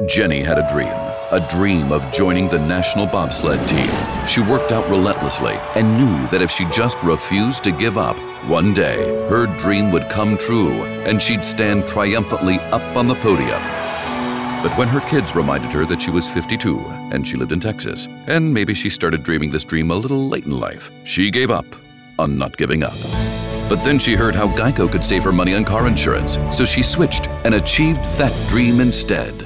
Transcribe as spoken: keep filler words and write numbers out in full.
Jenny had a dream, a dream of joining the national bobsled team. She worked out relentlessly and knew that if she just refused to give up, one day her dream would come true and she'd stand triumphantly up on the podium. But when her kids reminded her that she was fifty-two and she lived in Texas, and maybe she started dreaming this dream a little late in life, she gave up on not giving up. But then she heard how Geico could save her money on car insurance, so she switched and achieved that dream instead.